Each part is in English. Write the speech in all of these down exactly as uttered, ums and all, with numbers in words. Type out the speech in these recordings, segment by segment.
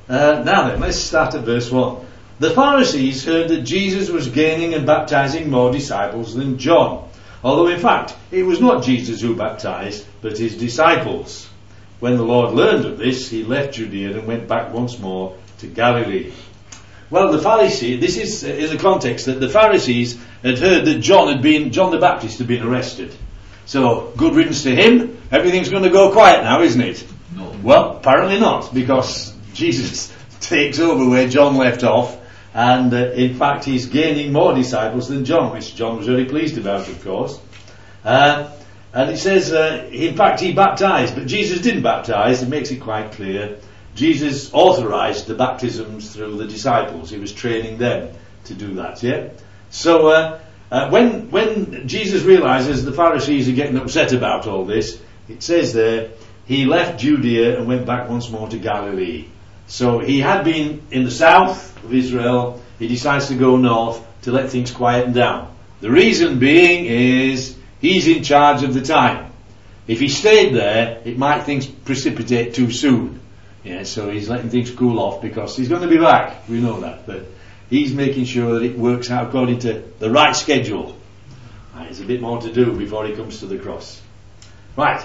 Uh, now then, let's start at verse one. The Pharisees heard that Jesus was gaining and baptizing more disciples than John, although in fact it was not Jesus who baptized, but his disciples. When the Lord learned of this, he left Judea and went back once more to Galilee. Well, the Pharisees, this is in the context that the Pharisees had heard that John had been, John the Baptist had been arrested. So, good riddance to him. Everything's going to go quiet now, isn't it? No. Well, apparently not, because Jesus takes over where John left off, and uh, in fact he's gaining more disciples than John, which John was very pleased about, of course. Uh, and it says, uh, in fact he baptized, but Jesus didn't baptize. It makes it quite clear. Jesus authorized the baptisms through the disciples. He was training them to do that, yeah? So, uh, uh, when, when Jesus realizes the Pharisees are getting upset about all this, it says there, he left Judea and went back once more to Galilee. So he had been in the south of Israel. He decides to go north to let things quieten down. The reason being is he's in charge of the time. If he stayed there, it might things precipitate too soon. Yeah, so he's letting things cool off because he's going to be back. We know that, but he's making sure that it works out according to the right schedule. Right, there's a bit more to do before he comes to the cross. Right.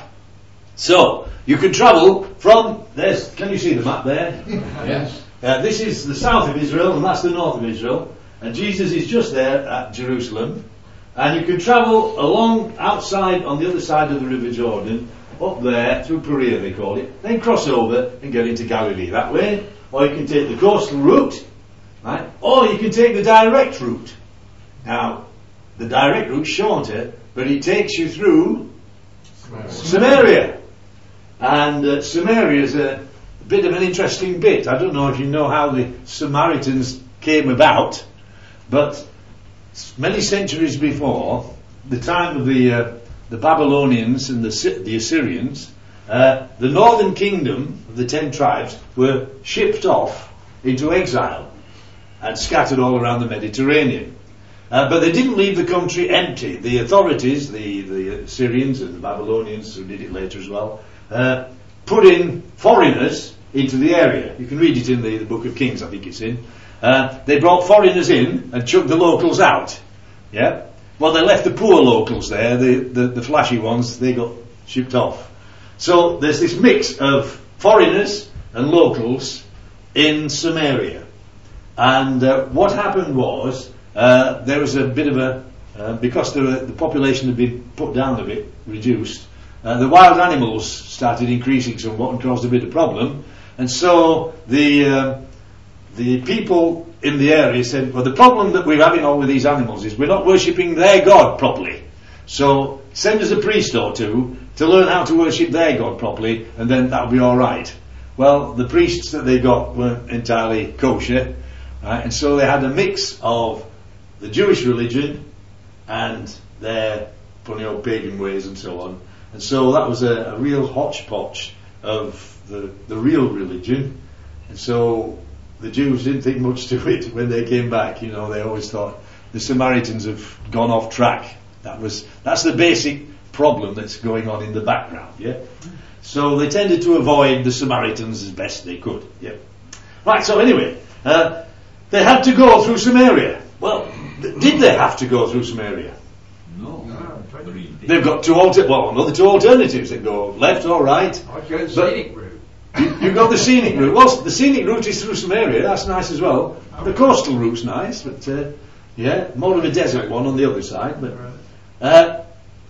So, you can travel from, there's, can you see the map there? Yes. Uh, this is the south of Israel and that's the north of Israel. And Jesus is just there at Jerusalem. And you can travel along outside on the other side of the River Jordan, up there, through Perea they call it, then cross over and get into Galilee that way. Or you can take the coastal route, right? Or you can take the direct route. Now, the direct route's shorter, but it takes you through Samaria. Samaria. And uh, Samaria is a, a bit of an interesting bit. I don't know if you know how the Samaritans came about, but many centuries before, the time of the uh, the Babylonians and the, the Assyrians, uh, the northern kingdom of the ten tribes were shipped off into exile and scattered all around the Mediterranean. Uh, but they didn't leave the country empty. The authorities, the, the Assyrians and the Babylonians, who did it later as well, uh, put in foreigners into the area. You can read it in the, the Book of Kings, I think it's in. Uh, they brought foreigners in and chucked the locals out. Yeah? Well, they left the poor locals there, the, the, the flashy ones, they got shipped off. So there's this mix of foreigners and locals in Samaria. And uh, what happened was, uh, there was a bit of a, uh, because the, the population had been put down a bit, reduced, uh, the wild animals started increasing somewhat and caused a bit of problem. And so the uh, the people in the area said, well, the problem that we're having all with these animals is we're not worshipping their God properly. So send us a priest or two to learn how to worship their God properly, and then that'll be all right. Well, the priests that they got weren't entirely kosher, right? And so they had a mix of the Jewish religion and their funny old pagan ways and so on. And so that was a, a real hodgepodge of the, the real religion. And so the Jews didn't think much to it when they came back. You know, they always thought the Samaritans have gone off track. That was that's the basic problem that's going on in the background. Yeah. So they tended to avoid the Samaritans as best they could. Yeah. Right. So anyway, uh, they had to go through Samaria. Well, th- did they have to go through Samaria? No. no They've got two alter- well, another two alternatives. They go left or right. I'd go the scenic route. You've got the scenic route. Well, the scenic route is through Samaria. That's nice as well. The coastal route's nice, but uh, yeah, more of a desert one on the other side. But uh,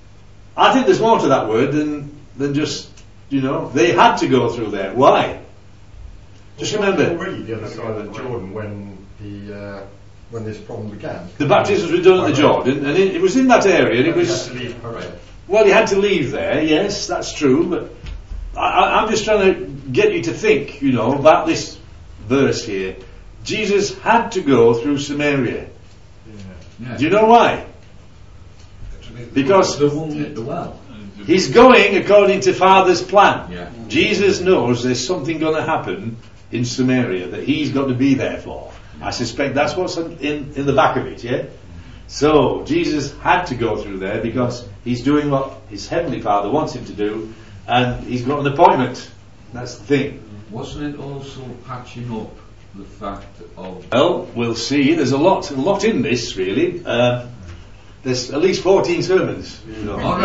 I think there's more to that word than than just, you know, they had to go through there. Why? Just remember, already the other side of the Jordan when the uh, when this problem began. The baptisms were done at the Jordan, and it, it was in that area. And it was well, you had to leave there. Yes, that's true, but I, I'm just trying to get you to think, you know, about this verse here. Jesus had to go through Samaria. Yeah. Do you know why? Because the woman at the well. He's going according to Father's plan. Yeah. Jesus knows there's something going to happen in Samaria that he's got to be there for. I suspect that's what's in, in the back of it, yeah? So, Jesus had to go through there because he's doing what his Heavenly Father wants him to do, and he's got an appointment. That's the thing. Wasn't it also patching up the fact of... Well, we'll see. There's a lot, a lot in this, really. Uh, there's at least fourteen sermons. You know. All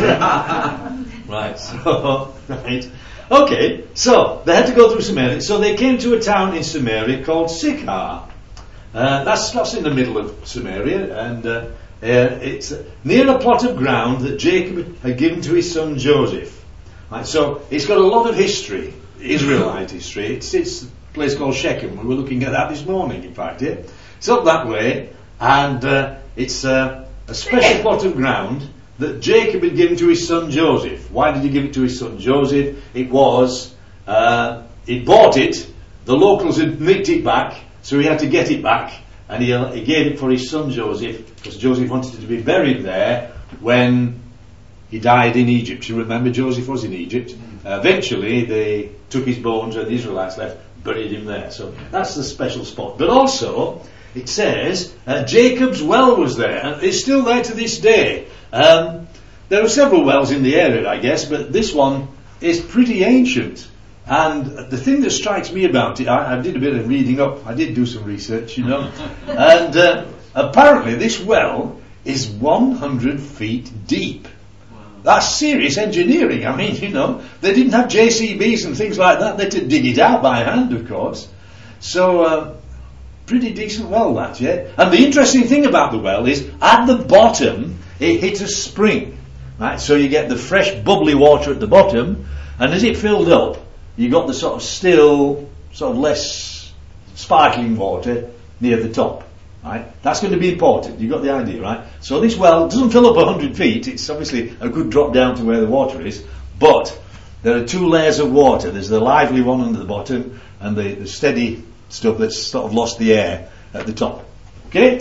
right. Right. So, right. Okay. So they had to go through Samaria. So they came to a town in Samaria called Sychar. Uh, that's that's in the middle of Samaria, and uh, uh, it's near a plot of ground that Jacob had given to his son Joseph. Right. So it's got a lot of history, Israelite history. It's it's a place called Shechem. We were looking at that this morning, in fact. Yeah? It's up that way, and uh, it's uh, a special plot of ground that Jacob had given to his son Joseph. Why did he give it to his son Joseph? It was, uh, he bought it, the locals had nicked it back, so he had to get it back, and he, uh, he gave it for his son Joseph, because Joseph wanted to be buried there when he died in Egypt. You remember Joseph was in Egypt. Uh, eventually they took his bones, and the Israelites left, buried him there. So that's the special spot. But also, it says, uh, Jacob's well was there, and it's still there to this day. Um, there are several wells in the area, I guess, but this one is pretty ancient. And the thing that strikes me about it, I, I did a bit of reading up, I did do some research, you know, and uh, apparently this well is one hundred feet deep. Wow. That's serious engineering. I mean, you know, they didn't have J C Bs and things like that. They had to dig it out by hand, of course. So, uh, pretty decent well, that, yeah. And the interesting thing about the well is, at the bottom, it hits a spring, right? So you get the fresh, bubbly water at the bottom, and as it filled up, you got the sort of still, sort of less sparkling water near the top, right? That's going to be important. You got the idea, right? So this well doesn't fill up one hundred feet. It's obviously a good drop down to where the water is, but there are two layers of water. There's the lively one under the bottom, and the, the steady stuff that's sort of lost the air at the top. Okay?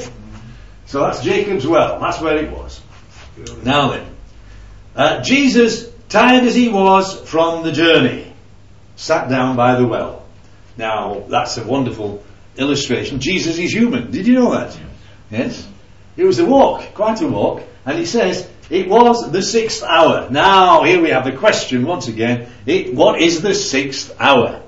So that's Jacob's well. That's where it was. Now then, uh, Jesus, tired as he was from the journey, sat down by the well. Now, that's a wonderful illustration. Jesus is human. Did you know that? Yes? It was a walk, quite a walk. And he says, it was the sixth hour. Now, here we have the question once again. It, what is the sixth hour?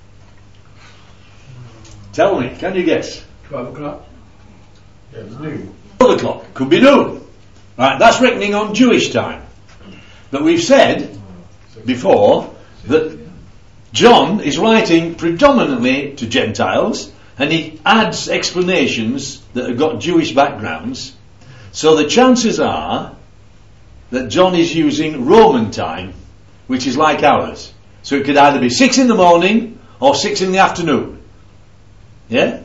Tell me, can you guess? Twelve o'clock? Yeah, it's noon. twelve o'clock. Could be noon. Right, that's reckoning on Jewish time. But we've said before that John is writing predominantly to Gentiles, and he adds explanations that have got Jewish backgrounds. So the chances are that John is using Roman time, which is like ours. So it could either be six in the morning or six in the afternoon. Yeah?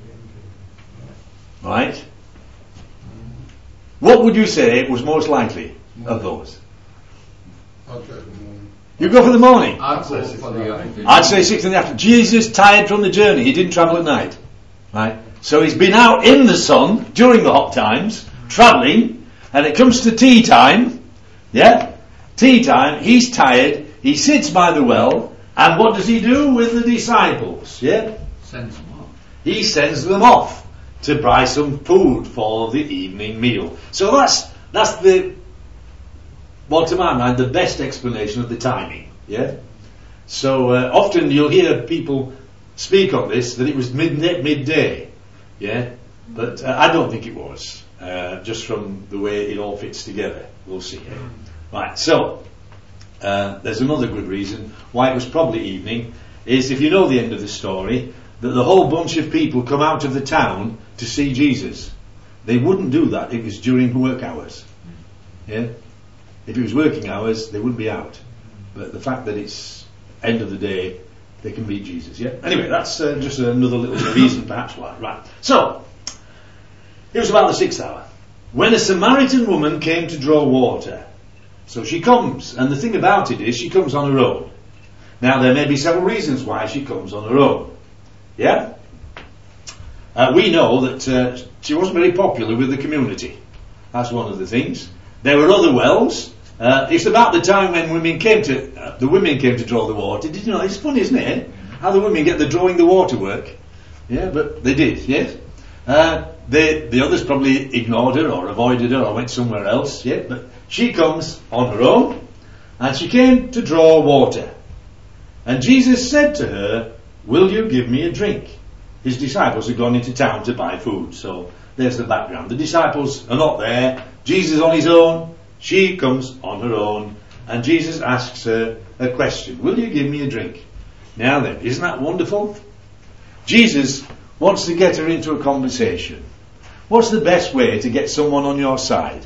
Right? What would you say was most likely of those? I'd go for the morning. You go for the morning? I'd go for the afternoon. I'd say six in the afternoon. Jesus, tired from the journey, he didn't travel at night. Right? So he's been out in the sun during the hot times, travelling, and it comes to tea time, yeah? Tea time, he's tired, he sits by the well, and what does he do with the disciples? Yeah? Sends them off. He sends them off to buy some food for the evening meal. So that's that's the, well, to my mind, the best explanation of the timing. Yeah. So uh, often you'll hear people speak on this that it was midday. midday yeah. But uh, I don't think it was. Uh, just from the way it all fits together, we'll see. Eh? Right. So uh, there's another good reason why it was probably evening. Is if you know the end of the story, that the whole bunch of people come out of the town to see Jesus. They wouldn't do that if it was during work hours. Yeah? If it was working hours, they wouldn't be out. But the fact that it's end of the day, they can meet Jesus. Yeah. Anyway, that's uh, just another little reason, perhaps why. Right. So it was about the sixth hour when a Samaritan woman came to draw water. So she comes, and the thing about it is, she comes on her own. Now there may be several reasons why she comes on her own. Yeah? Uh, we know that uh, she wasn't very popular with the community. That's one of the things. There were other wells. Uh, it's about the time when women came to, uh, the women came to draw the water. Did you know? It's funny, isn't it? How the women get the drawing the water work. Yeah, but they did, yes? Uh, they, the others probably ignored her or avoided her or went somewhere else. Yeah, but she comes on her own, and she came to draw water. And Jesus said to her, will you give me a drink? His disciples had gone into town to buy food. So there's the background. The disciples are not there. Jesus on his own. She comes on her own. And Jesus asks her a question. Will you give me a drink? Now then, isn't that wonderful? Jesus wants to get her into a conversation. What's the best way to get someone on your side?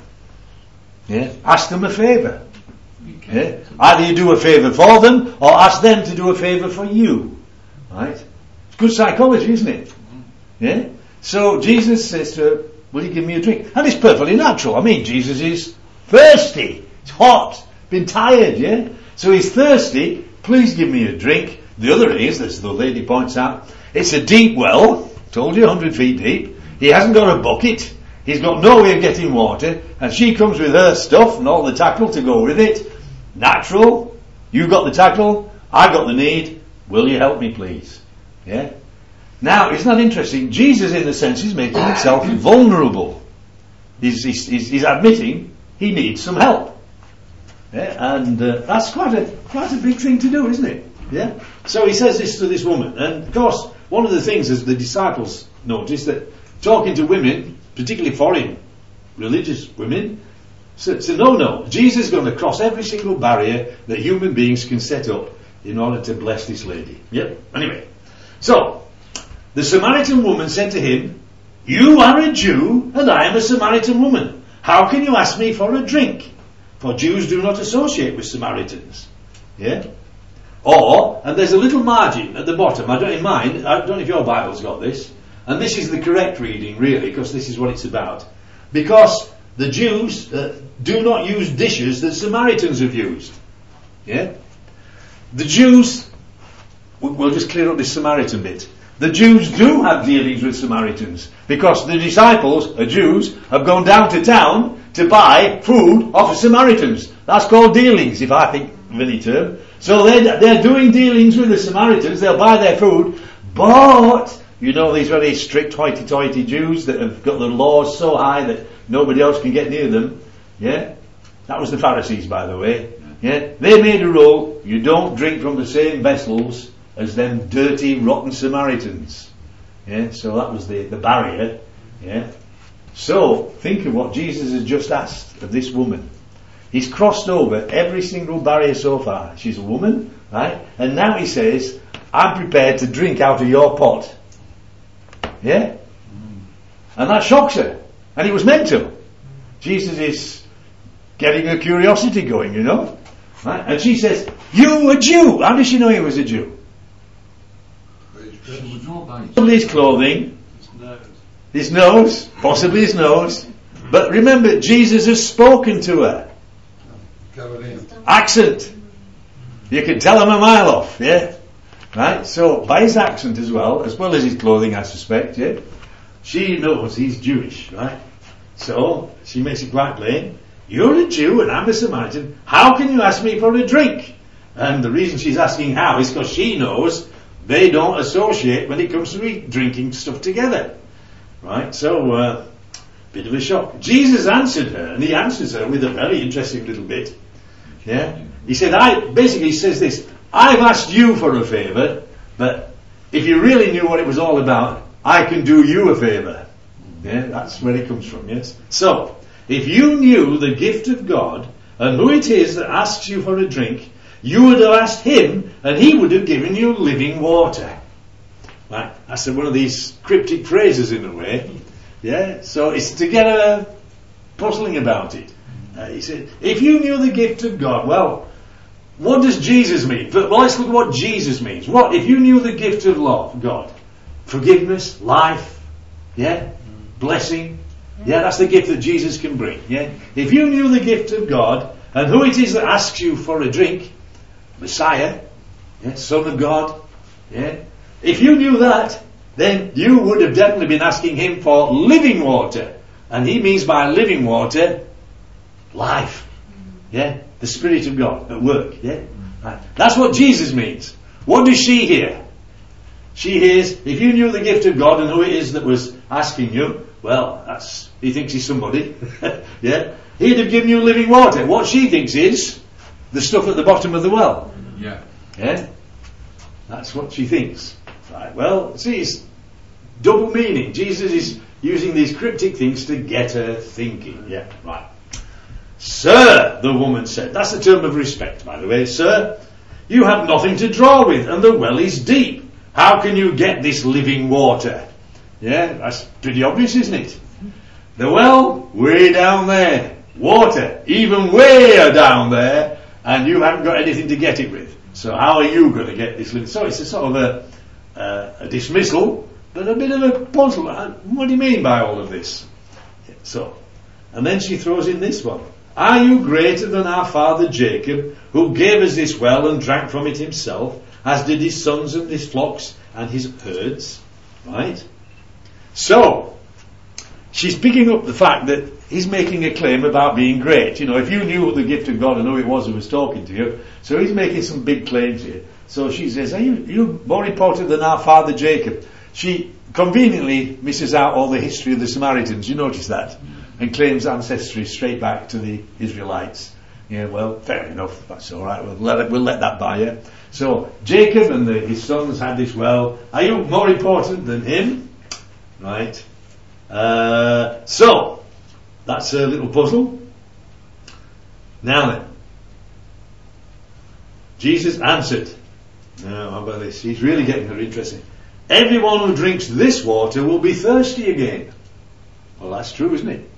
Yeah? Ask them a favour. Yeah? Either you do a favour for them or ask them to do a favour for you. Right? It's good psychology, isn't it? Yeah? So Jesus says to her, will you give me a drink? And it's perfectly natural. I mean, Jesus is thirsty. It's hot. Been tired, yeah? So he's thirsty. Please give me a drink. The other is, as the lady points out, it's a deep well. Told you, one hundred feet deep. He hasn't got a bucket. He's got no way of getting water. And she comes with her stuff and all the tackle to go with it. Natural. You got the tackle. I got the need. Will you help me, please? Yeah? Now, isn't that interesting? Jesus, in a sense, is making himself vulnerable. He's, he's, he's, he's admitting he needs some help. Yeah? And uh, that's quite a quite a big thing to do, isn't it? Yeah. So he says this to this woman, and of course, one of the things as the disciples noticed that talking to women, particularly foreign religious women, it's a no-no. Jesus is going to cross every single barrier that human beings can set up in order to bless this lady. Yep. Anyway, so the Samaritan woman said to him, you are a Jew and I am a Samaritan woman. How can you ask me for a drink? For Jews do not associate with Samaritans. Yeah? Or, and there's a little margin at the bottom, I don't in mind, I don't know if your Bible's got this, and this is the correct reading really, because this is what it's about. Because the Jews uh, do not use dishes that Samaritans have used. Yeah? The Jews, we'll just clear up this Samaritan bit. The Jews do have dealings with Samaritans, because the disciples, the Jews, have gone down to town to buy food off of Samaritans. That's called dealings, if I think of any term. So they're, they're doing dealings with the Samaritans, they'll buy their food, but, you know, these very strict hoity-toity Jews that have got the laws so high that nobody else can get near them, yeah? That was the Pharisees, by the way, yeah? They made a rule, you don't drink from the same vessels as them dirty, rotten Samaritans. Yeah? So that was the, the barrier, yeah? So, think of what Jesus has just asked of this woman. He's crossed over every single barrier so far. She's a woman, right? And now he says, I'm prepared to drink out of your pot. Yeah? And that shocks her. And it was meant to. Jesus is getting her curiosity going, you know? Right? And she says, you a Jew? How does she know he was a Jew? Possibly his clothing. His nose. Possibly his nose. But remember, Jesus has spoken to her. Accent. You can tell him a mile off, yeah? Right? So, by his accent as well, as well as his clothing, I suspect, yeah? She knows he's Jewish, right? So, she makes it quite plain. You're a Jew and I'm a Samaritan. How can you ask me for a drink? And the reason she's asking how is because she knows they don't associate when it comes to eat, drinking stuff together. Right? So, uh, bit of a shock. Jesus answered her, and he answers her with a very interesting little bit. Yeah? He said, I, basically he says this, I've asked you for a favour, but if you really knew what it was all about, I can do you a favour. Yeah? That's where it comes from, yes? So, if you knew the gift of God, and who it is that asks you for a drink, you would have asked him, and he would have given you living water. Right? That's one of these cryptic phrases in a way. Yeah? So it's to get a puzzling about it. Uh, he said, if you knew the gift of God, well, what does Jesus mean? Well, let's look at what Jesus means. What, if you knew the gift of love, God? Forgiveness, life, yeah? Blessing. Yeah, that's the gift that Jesus can bring. Yeah? If you knew the gift of God, and who it is that asks you for a drink, Messiah, yeah, Son of God, yeah? If you knew that, then you would have definitely been asking him for living water. And he means by living water, life. Yeah? The Spirit of God at work. Yeah? Right. That's what Jesus means. What does she hear? She hears, if you knew the gift of God and who it is that was asking you, well, that's, he thinks he's somebody. Yeah? He'd have given you living water. What she thinks is the stuff at the bottom of the well. Yeah. Yeah? That's what she thinks. Right, well, see, it's double meaning. Jesus is using these cryptic things to get her thinking. Yeah, right. Sir, the woman said. That's a term of respect, by the way. Sir, you have nothing to draw with, and the well is deep. How can you get this living water? Yeah, that's pretty obvious, isn't it? The well, way down there. Water, even way down there, and you haven't got anything to get it with. So how are you going to get this living? So it's a sort of a, uh, a dismissal, but a bit of a puzzle. What do you mean by all of this? So, and then she throws in this one. Are you greater than our father Jacob, who gave us this well and drank from it himself, as did his sons and his flocks and his herds? Right? So, she's picking up the fact that he's making a claim about being great. You know, if you knew the gift of God and who it was who was talking to you, so he's making some big claims here. So she says, are you, you more important than our father Jacob? She conveniently misses out all the history of the Samaritans. You notice that? And claims ancestry straight back to the Israelites. Yeah, well, fair enough. That's all right. We'll let it, we'll let that by you. So Jacob and the, his sons had this well. Are you more important than him? Right. Uh, so that's a little puzzle. Now then, Jesus answered. Now, how about this? He's really getting her interested. Everyone who drinks this water will be thirsty again. Well, that's true, isn't it?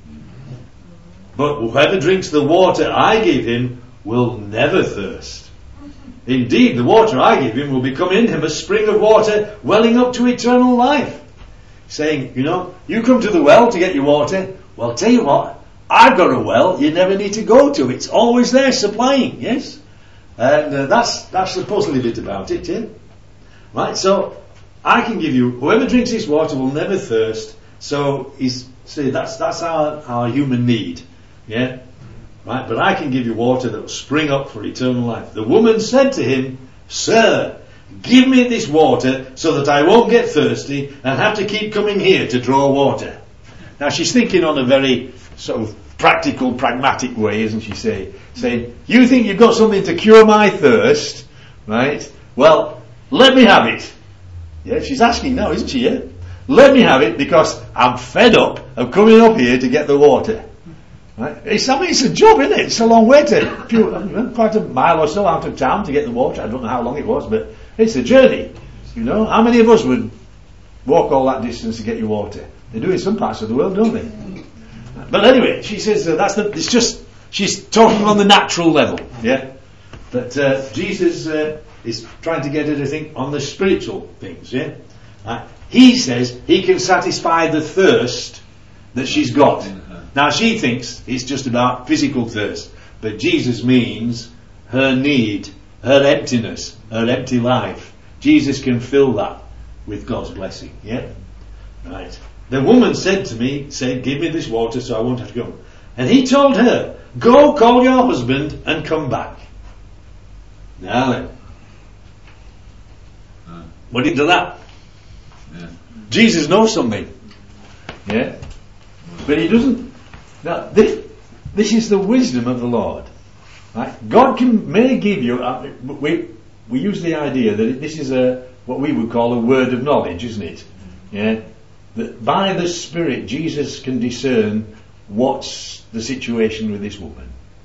But whoever drinks the water I give him will never thirst. Indeed, the water I give him will become in him a spring of water welling up to eternal life. Saying, you know, you come to the well to get your water. Well, tell you what, I've got a well you never need to go to. It's always there supplying, yes? And uh, that's that's the puzzly bit about it, yeah? Right, so I can give you, whoever drinks this water will never thirst. So he's see that's that's our, our human need. Yeah? Right? But I can give you water that will spring up for eternal life. The woman said to him, Sir, give me this water so that I won't get thirsty and have to keep coming here to draw water. Now she's thinking on a very sort of practical, pragmatic way, isn't she? Say, saying, you think you've got something to cure my thirst, right? Well, let me have it. Yeah, she's asking now, isn't she? Yeah? Let me have it because I'm fed up of coming up here to get the water. Right? It's, I mean, it's a job, isn't it? It's a long way to, few, quite a mile or so out of town to get the water. I don't know how long it was, but it's a journey. You know, how many of us would walk all that distance to get your water? They do in some parts of the world, don't they? But anyway, she says uh, that's the. It's just she's talking on the natural level, yeah. But uh, Jesus uh, is trying to get her to think on the spiritual things, yeah. Uh, he says he can satisfy the thirst that she's got. Now she thinks it's just about physical thirst, but Jesus means her need, her emptiness, her empty life. Jesus can fill that with God's blessing, yeah. Right. The woman said to me, said, give me this water so I won't have to go. And he told her, go call your husband and come back. Now then. Uh, what did he do that? Yeah. Jesus knows something. Yeah. But he doesn't. Now, this, this is the wisdom of the Lord. Right? God can, may give you, uh, we, we use the idea that this is a, what we would call a word of knowledge, isn't it? Yeah. That by the Spirit Jesus can discern what's the situation with this woman.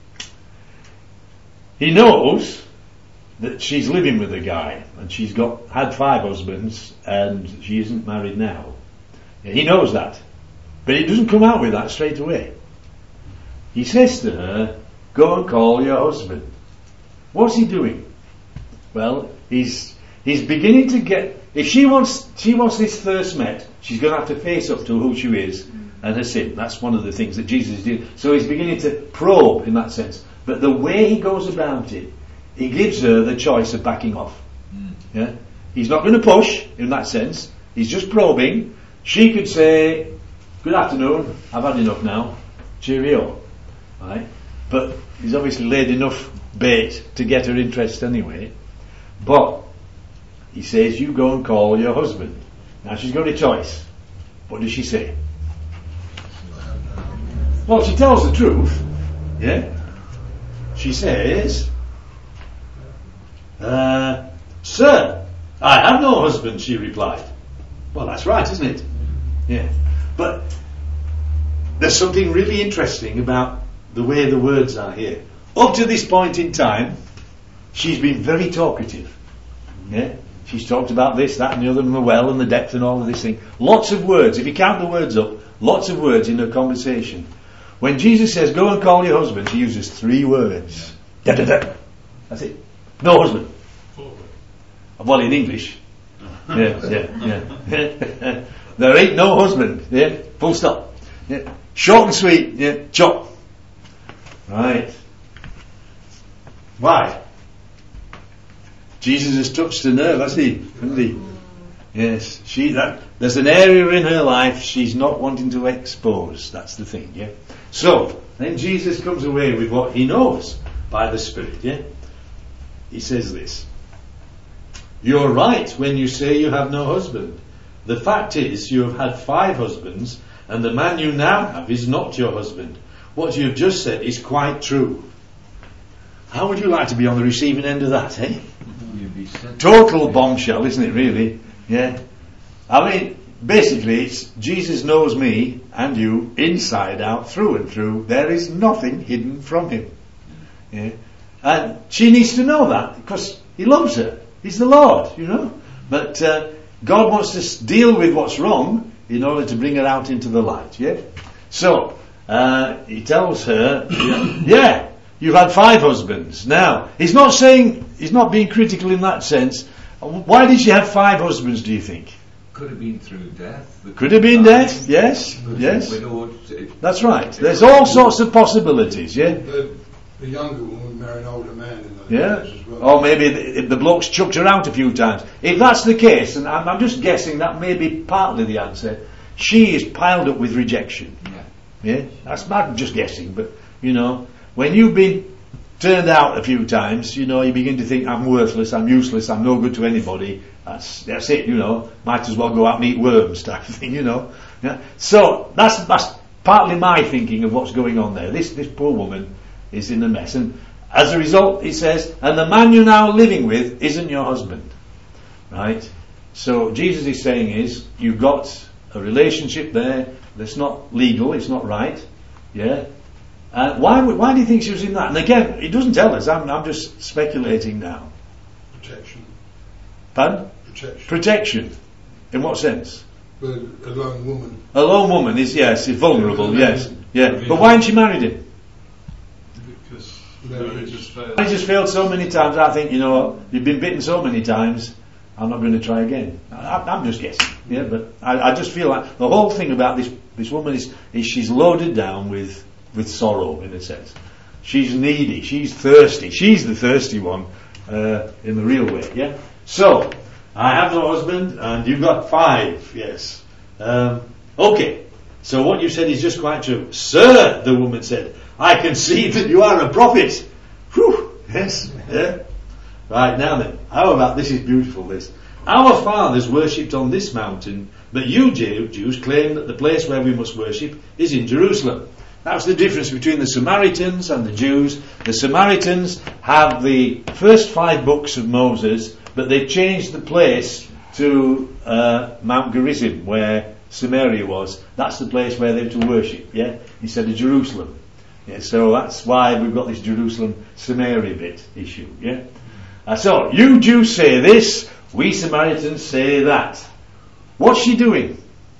He knows that she's living with a guy and she's got had five husbands and she isn't married now. He knows that. But he doesn't come out with that straight away. He says to her, go and call your husband. What's he doing? Well, he's he's beginning to get, if she wants she wants this thirst met, she's going to have to face up to who she is and her sin. That's one of the things that Jesus did. So he's beginning to probe in that sense. But the way he goes about it, he gives her the choice of backing off. Mm. Yeah? He's not going to push in that sense. He's just probing. She could say, good afternoon, I've had enough now. Cheerio. Right? But he's obviously laid enough bait to get her interest anyway. But he says, you go and call your husband. Now she's got a choice. What does she say? Well, she tells the truth. Yeah? She says, Uh, Sir, I have no husband, she replied. Well, that's right, isn't it? Yeah. But there's something really interesting about the way the words are here. Up to this point in time, she's been very talkative. Yeah. She's talked about this, that and the other, and the well and the depth and all of this thing. Lots of words. If you count the words up, lots of words in her conversation. When Jesus says, go and call your husband, she uses three words. Da, da, da. That's it. No husband. Well, in English. Yeah, yeah, yeah. There ain't no husband. Yeah, full stop. Yeah. Short and sweet. Yeah, chop. Right. Why? Jesus has touched a nerve, hasn't he? Hasn't he? Yes. She. That. There's an area in her life she's not wanting to expose. That's the thing. Yeah. So then Jesus comes away with what he knows by the Spirit. Yeah. He says this. You're right when you say you have no husband. The fact is, you have had five husbands, and the man you now have is not your husband. What you have just said is quite true. How would you like to be on the receiving end of that, eh? Total bombshell, isn't it, really? Yeah. I mean, basically, it's Jesus knows me and you inside out, through and through. There is nothing hidden from him. Yeah. And she needs to know that, because he loves her. He's the Lord, you know. But uh, God wants to deal with what's wrong in order to bring her out into the light, yeah? So, uh, he tells her, yeah, you've had five husbands. Now, he's not saying, he's not being critical in that sense. Why did she have five husbands, do you think? Could have been through death. Could have been death, yes, yes. That's right. There's all sorts of possibilities, yeah? The, the younger woman married an older man in those yeah. days as well. Or maybe the, the bloke's chucked her out a few times. If that's the case, and I'm, I'm just guessing that may be partly the answer, she is piled up with rejection. Yeah. Yeah? That's, I'm just guessing, but, you know, when you've been turned out a few times, you know, you begin to think, I'm worthless, I'm useless, I'm no good to anybody. That's that's it, you know. Might as well go out and eat worms type of thing, you know. Yeah? So, that's, that's partly my thinking of what's going on there. This, this poor woman is in a mess. And as a result, he says, and the man you're now living with isn't your husband. Right? So Jesus is saying is, you've got a relationship there that's not legal, it's not right. Yeah? Uh, why would, why do you think she was in that? And again, he doesn't tell us, I'm, I'm just speculating now. Protection. Pardon? Protection. Protection. In what sense? But a lone woman. A lone woman is, yes, is vulnerable, yes. Yeah. But why hadn't she married him? Because marriage has failed. Marriage has failed so many times, I think, you know, you've been bitten so many times, I'm not going to try again. I, I'm just guessing, yeah, but I, I just feel like the whole thing about this this woman is, is she's loaded down with, with sorrow, in a sense. She's needy, she's thirsty, she's the thirsty one, uh, in the real way, yeah? So, I have no husband, and you've got five, yes. Um, okay, so what you said is just quite true. Sir, the woman said, I can see that you are a prophet. Whew, yes, yeah. Right, now then, how about, this is beautiful, this. Our fathers worshipped on this mountain, but you Jews claim that the place where we must worship is in Jerusalem. That's the difference between the Samaritans and the Jews. The Samaritans have the first five books of Moses, but they changed the place to uh, Mount Gerizim, where Samaria was. That's the place where they were to worship, yeah, instead of Jerusalem. Yeah, so that's why we've got this Jerusalem-Samaria bit issue, yeah. Uh, so, you Jews say this, we Samaritans say that. What's she doing?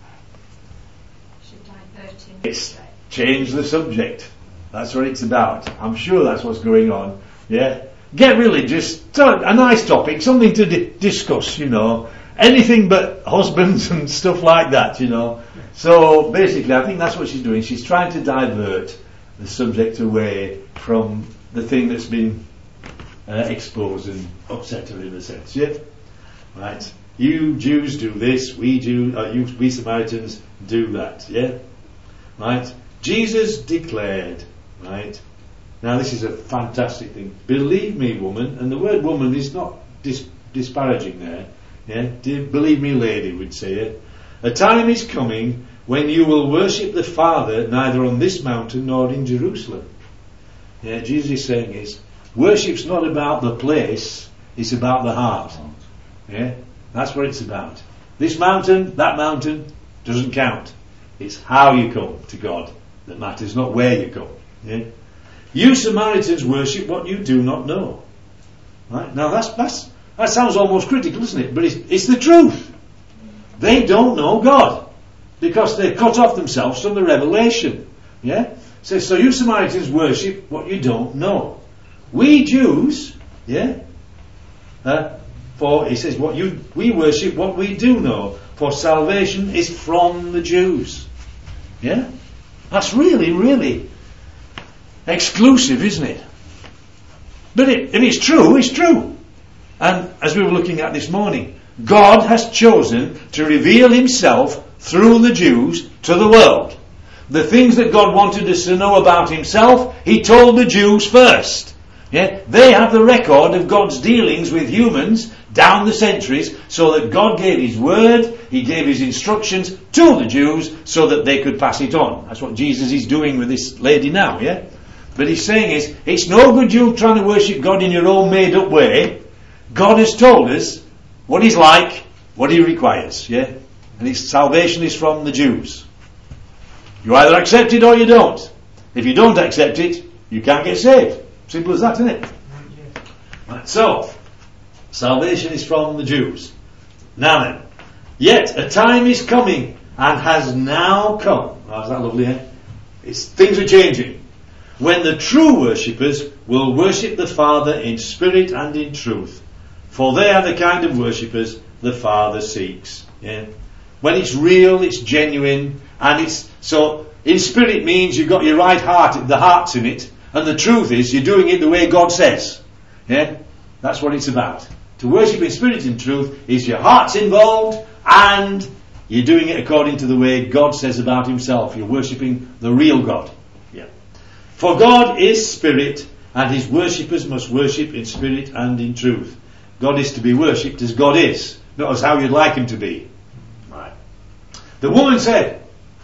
She's diverting. It's change the subject. That's what it's about. I'm sure that's what's going on. Yeah? Get religious, a nice topic, something to di- discuss, you know. Anything but husbands and stuff like that, you know. So, basically, I think that's what she's doing. She's trying to divert the subject away from the thing that's been Uh, expose and upset her in a sense, yeah? Right. You Jews do this, we Jew, uh, you, we Samaritans do that, yeah? Right. Jesus declared, right? Now this is a fantastic thing. Believe me, woman, and the word woman is not dis- disparaging there, yeah? Believe me, lady, would say it. A time is coming when you will worship the Father neither on this mountain nor in Jerusalem. Yeah, Jesus is saying is, worship's not about the place, It's about the heart. Yeah? That's what it's about. This mountain, that mountain, doesn't count. It's how you come to God that matters, not where you come. Yeah? You Samaritans worship what you do not know. Right? Now that's, that's, that sounds almost critical, doesn't it? But it's, it's the truth. They don't know God because they cut off themselves from the revelation. Yeah? It says, so you Samaritans worship what you don't know. We Jews, yeah, uh, for he says, what you we worship what we do know, for salvation is from the Jews. Yeah? That's really, really exclusive, isn't it? But it, if it's true, it's true. And as we were looking at this morning, God has chosen to reveal himself through the Jews to the world. The things that God wanted us to know about himself, he told the Jews first. Yeah? They have the record of God's dealings with humans down the centuries, so that God gave his word, he gave his instructions to the Jews so that they could pass it on. That's what Jesus is doing with this lady now, yeah? But he's saying is, it's no good you trying to worship God in your own made up way. God has told us what he's like, what he requires, yeah? And his salvation is from the Jews. You either accept it or you don't. If you don't accept it, you can't get saved. Simple as that, isn't it? Right, so, salvation is from the Jews. Now then, yet a time is coming and has now come. Oh, is that lovely, eh? It's, things are changing. When the true worshippers will worship the Father in spirit and in truth. For they are the kind of worshippers the Father seeks. Yeah? When it's real, it's genuine, and it's, so, in spirit means you've got your right heart, the heart's in it, and the truth is you're doing it the way God says. Yeah? That's what it's about. To worship in spirit and truth is your heart's involved, and you're doing it according to the way God says about himself. You're worshipping the real God. Yeah. For God is spirit, and his worshippers must worship in spirit and in truth. God is to be worshipped as God is, not as how you'd like him to be. Right. The woman said,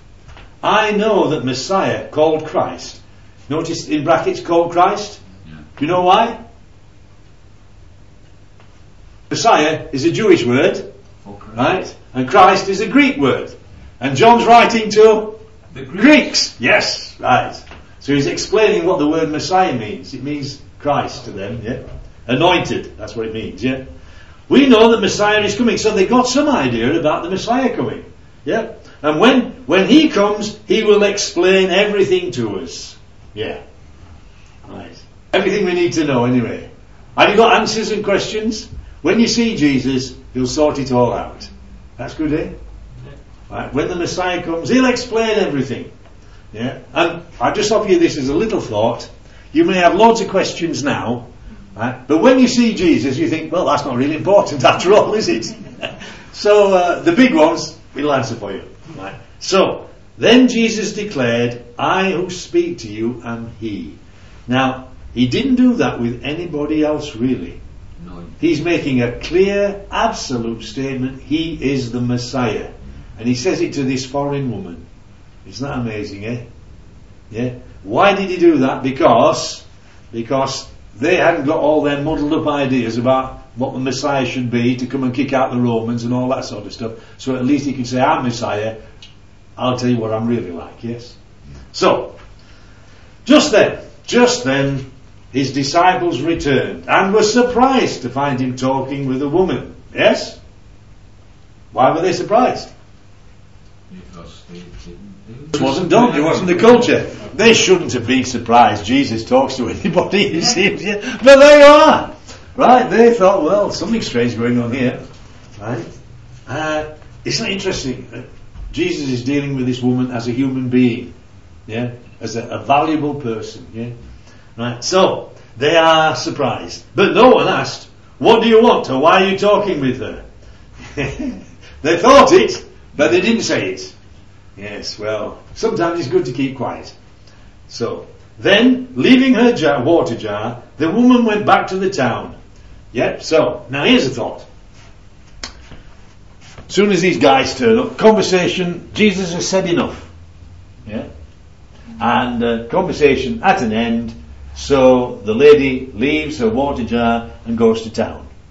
I know that Messiah, called Christ, notice in brackets, called Christ. Yeah. Do you know why? Messiah is a Jewish word, okay, right? And Christ is a Greek word. And John's writing to the Greeks. Greeks. Yes, right. So he's explaining what the word Messiah means. It means Christ to them, yeah? Anointed, that's what it means, yeah? We know that Messiah is coming, so they got some idea about the Messiah coming, yeah? And when, when he comes, he will explain everything to us. Yeah. Right. Everything we need to know anyway. Have you got answers and questions? When you see Jesus, he'll sort it all out. That's good, eh? Yeah. Right. When the Messiah comes, he'll explain everything. Yeah. And I just offer you this as a little thought. You may have loads of questions now, right? But when you see Jesus, you think, well, that's not really important after all, is it? So uh, the big ones, we'll answer for you. Right. So, then Jesus declared, I who speak to you am he. Now, he didn't do that with anybody else really. No. He's making a clear, absolute statement. He is the Messiah. And he says it to this foreign woman. Isn't that amazing, eh? Yeah. Why did he do that? Because, because they hadn't got all their muddled up ideas about what the Messiah should be to come and kick out the Romans and all that sort of stuff. So at least he can say, I'm Messiah. I'll tell you what I'm really like, yes? So, just then, just then, his disciples returned and were surprised to find him talking with a woman. Yes? Why were they surprised? Because they didn't do it. It wasn't done, it wasn't the culture. They shouldn't have been surprised Jesus talks to anybody, you see. But there you are. Right, they thought, well, something strange going on here. Right? Uh, isn't it interesting? Jesus is dealing with this woman as a human being. Yeah? As a, a valuable person. Yeah? Right, so, they are surprised. But no one asked, what do you want, or why are you talking with her? They thought it, but they didn't say it. Yes, well, sometimes it's good to keep quiet. So, then, leaving her jar, water jar, the woman went back to the town. Yep, so, now here's a thought. As soon as these guys turn up, conversation, Jesus has said enough. Yeah? And uh, conversation at an end, so the lady leaves her water jar and goes to town.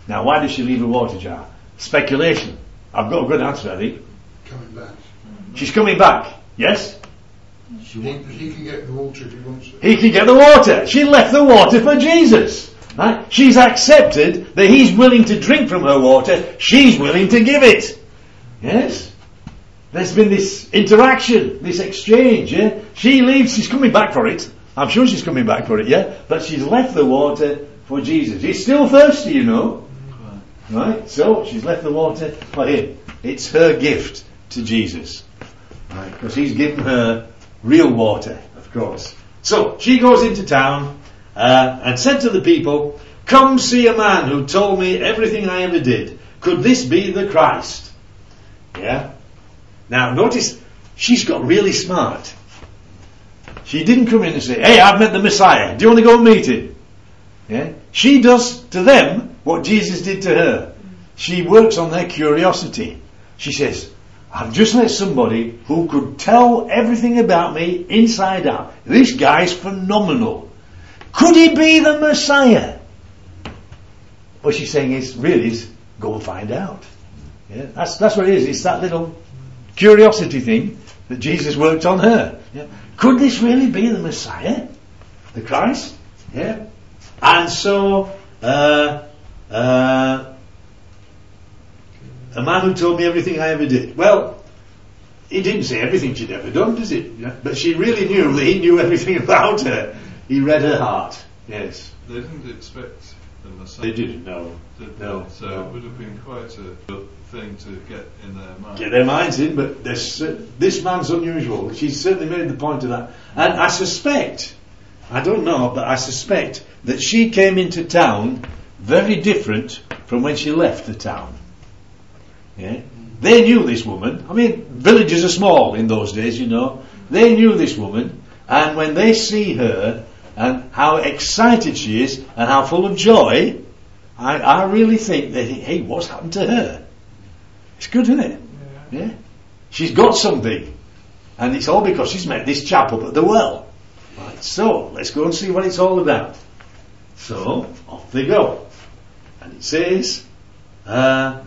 Now, why does she leave the water jar? Speculation. I've got a good answer, I think. Coming back. She's coming back. Yes? He, he can get the water if he wants it. He can get the water. She left the water for Jesus. Right? She's accepted that he's willing to drink from her water. She's willing to give it. Yes? There's been this interaction, this exchange, yeah? She leaves, she's coming back for it. I'm sure she's coming back for it, yeah? But she's left the water for Jesus. He's still thirsty, you know. Right? So, she's left the water for him. It's her gift to Jesus. Right? Because he's given her real water, of course. So, she goes into town, uh, and said to the people, "Come see a man who told me everything I ever did. Could this be the Christ?" Yeah? Now, notice, she's got really smart. She didn't come in and say, "Hey, I've met the Messiah. Do you want to go and meet him?" Yeah? She does to them what Jesus did to her. She works on their curiosity. She says, "I've just met somebody who could tell everything about me inside out. This guy's phenomenal. Could he be the Messiah?" What she's saying is, really, is go and find out. Yeah? That's, that's what it is. It's that little curiosity thing that Jesus worked on her. Yeah? Could this really be the Messiah? The Christ? Yeah. And so, uh, uh, a man who told me everything I ever did. Well, he didn't say everything she'd ever done, does it? Yeah. But she really knew that he knew everything about her. He read her heart. Yes. They didn't expect the Messiah. They didn't know. Did they? No. So no. it would have been quite a good thing to get in their mind. Get their minds in, but this, uh, this man's unusual. She's certainly made the point of that. And I suspect, I don't know, but I suspect that she came into town very different from when she left the town. Yeah? They knew this woman. I mean, villages are small in those days, you know. They knew this woman, and when they see her and how excited she is and how full of joy, I, I really think that, hey, what's happened to her? It's good, isn't it? Yeah. yeah. She's got something, and it's all because she's met this chap up at the well. Right, so let's go and see what it's all about. So off they go, and it says, uh,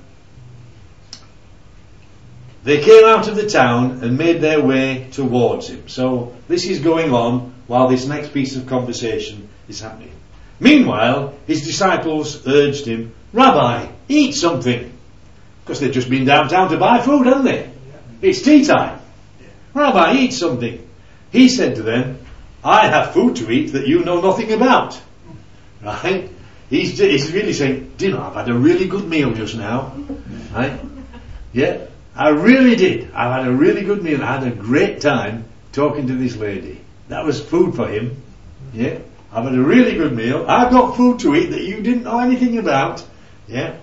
they came out of the town and made their way towards him. So this is going on while this next piece of conversation is happening. Meanwhile, his disciples urged him, "Rabbi, eat something." Because they've just been downtown to buy food, haven't they? It's tea time. "Rabbi, eat something." He said to them, "I have food to eat that you know nothing about." Right? He's, he's really saying, "Do you know, I've had a really good meal just now." Right? Yeah. I really did. I've had a really good meal. I had a great time talking to this lady. That was food for him. Yeah. I've had a really good meal. I've got food to eat that you didn't know anything about. Yeah.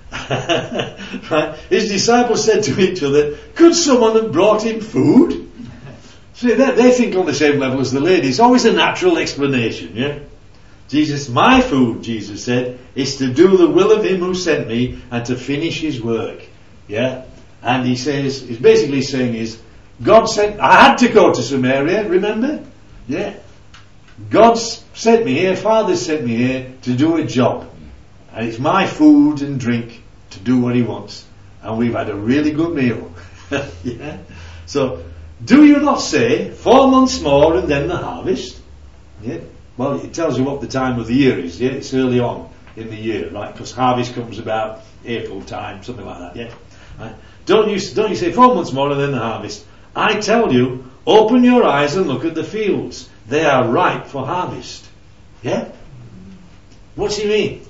Right. His disciples said to each other, "Could someone have brought him food?" See, they, they think on the same level as the lady. It's always a natural explanation. Yeah. Jesus, "My food," Jesus said, "is to do the will of him who sent me and to finish his work." Yeah. And he says, he's basically saying is, God sent, I had to go to Samaria, remember? Yeah. God sent me here, Father sent me here to do a job. And it's my food and drink to do what he wants. And we've had a really good meal. Yeah. So, do you not say, four months more and then the harvest? Yeah. Well, it tells you what the time of the year is, yeah? It's early on in the year, right? Because harvest comes about April time, something like that, yeah? Right. Don't you, don't you say four months more and then the harvest? I tell you, open your eyes and look at the fields. They are ripe for harvest. Yeah? What's he mean?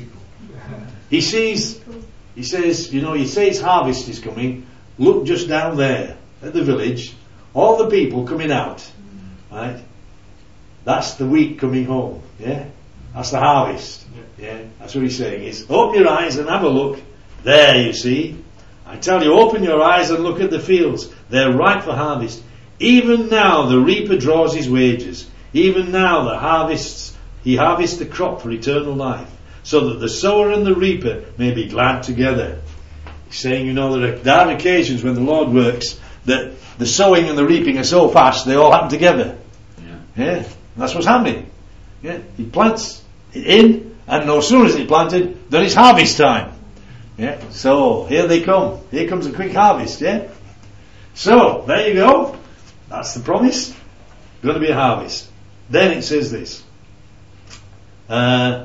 He sees, he says, you know, he says harvest is coming. Look just down there at the village. All the people coming out. Right? That's the wheat coming home. Yeah? That's the harvest. Yeah? That's what he's saying. Is open your eyes and have a look. There you see. I tell you, open your eyes and look at the fields. They're ripe for harvest. Even now the reaper draws his wages. Even now the harvests, he harvests the crop for eternal life, so that the sower and the reaper may be glad together. He's saying, you know, there are, there are occasions when the Lord works that the sowing and the reaping are so fast they all happen together. Yeah. Yeah. That's what's happening. Yeah. He plants it in and no sooner is it planted than it's harvest time. Yeah. So here they come. Here comes a quick harvest. Yeah. So there you go. That's the promise. Going to be a harvest. Then it says this. Uh,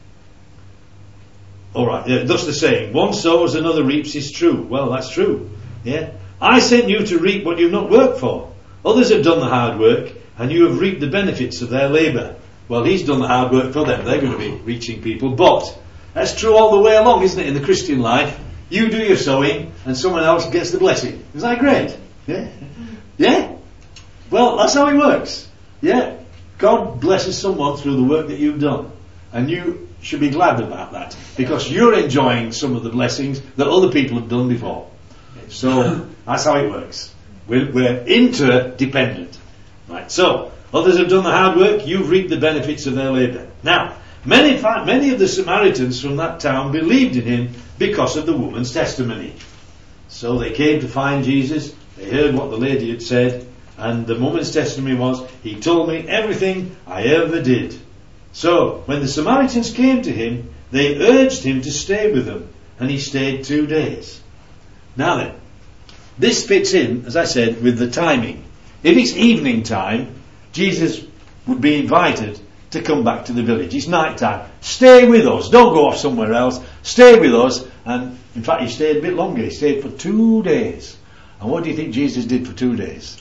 all right. Yeah, thus the saying, one sows, another reaps, is true. Well, that's true. Yeah. I sent you to reap what you've not worked for. Others have done the hard work, and you have reaped the benefits of their labour. Well, he's done the hard work for them. They're going to be reaching people. But that's true all the way along, isn't it? In the Christian life, you do your sowing, and someone else gets the blessing. Isn't that great? Yeah. Yeah. Well, that's how it works. Yeah. God blesses someone through the work that you've done. And you should be glad about that. Because you're enjoying some of the blessings that other people have done before. So, that's how it works. We're, we're interdependent. Right. So, others have done the hard work, you've reaped the benefits of their labour. Now, many, many of the Samaritans from that town believed in him because of the woman's testimony. So they came to find Jesus, they heard what the lady had said, and the woman's testimony was, he told me everything I ever did. So, when the Samaritans came to him, they urged him to stay with them, and he stayed two days. Now then, this fits in, as I said, with the timing. If it's evening time, Jesus would be invited to come back to the village. It's night time. Stay with us. Don't go off somewhere else. Stay with us. And in fact, he stayed a bit longer. He stayed for two days. And what do you think Jesus did for two days?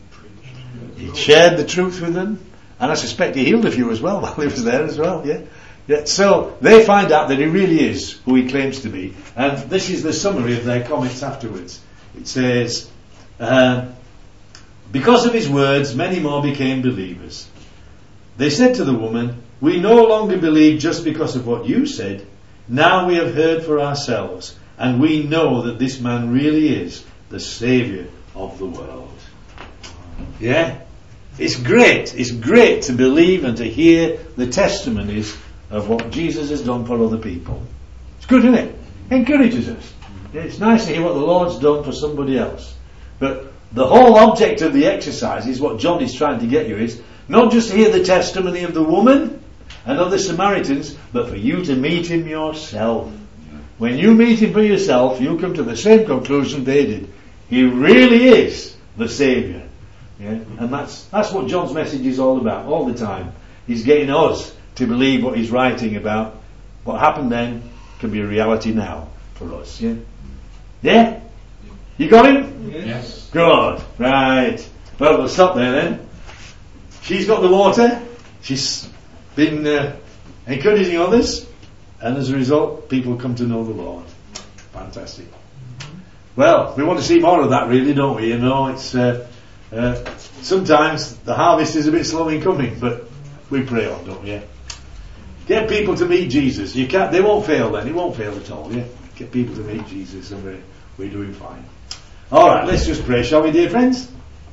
He shared the truth with them. And I suspect he healed a few as well while he was there as well. Yeah. Yeah. So they find out that he really is who he claims to be. And this is the summary of their comments afterwards. It says, uh, because of his words, many more became believers. They said to the woman, we no longer believe just because of what you said. Now we have heard for ourselves, and we know that this man really is the Saviour of the world. Yeah? It's great. It's great to believe and to hear the testimonies of what Jesus has done for other people. It's good, isn't it? It encourages us. It's nice to hear what the Lord's done for somebody else. But the whole object of the exercise is what John is trying to get you is not just to hear the testimony of the woman and of the Samaritans, but for you to meet him yourself. When you meet him for yourself, you come to the same conclusion they did. He really is the Saviour. Yeah? And that's that's what John's message is all about, all the time. He's getting us to believe what he's writing about. What happened then can be a reality now for us. Yeah? Yeah? You got him? Yes. Good. Right. Well, we'll stop there then. She's got the water. She's been uh, encouraging others. And as a result, people come to know the Lord. Fantastic. Well, we want to see more of that really, don't we? You know, it's uh, uh, sometimes the harvest is a bit slow in coming, but we pray on, don't we? Yeah? Get people to meet Jesus. You can't. They won't fail then. It won't fail at all. Yeah. Get people to meet Jesus, and we're we're doing fine. All right. Let's just pray, shall we, dear friends?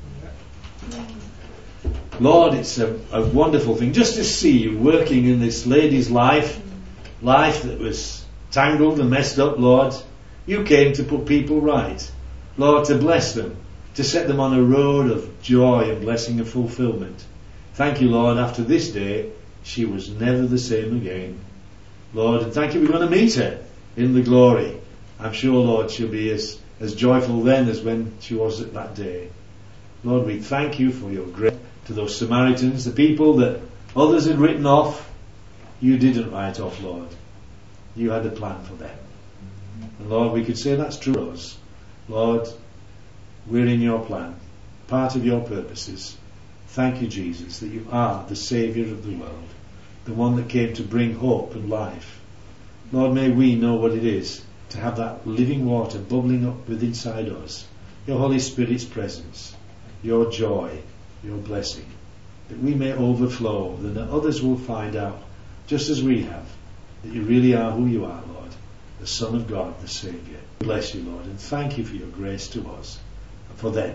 Lord, it's a, a wonderful thing just to see you working in this lady's life, life that was tangled and messed up. Lord, you came to put people right. Lord, to bless them, to set them on a road of joy and blessing and fulfillment. Thank you, Lord. After this day, she was never the same again. Lord, and thank you, we're going to meet her in the glory. I'm sure, Lord, she'll be as, as joyful then as when she was at that day. Lord, we thank you for your grace to those Samaritans, the people that others had written off. You didn't write off, Lord. You had a plan for them. And Lord, we could say that's true of us. Lord, we're in your plan, part of your purposes. Thank you, Jesus, that you are the Saviour of the world, the one that came to bring hope and life. Lord, may we know what it is to have that living water bubbling up within inside us, your Holy Spirit's presence, your joy, your blessing, that we may overflow, and that others will find out, just as we have, that you really are who you are, Lord, the Son of God, the Saviour. Bless you, Lord, and thank you for your grace to us, and for them.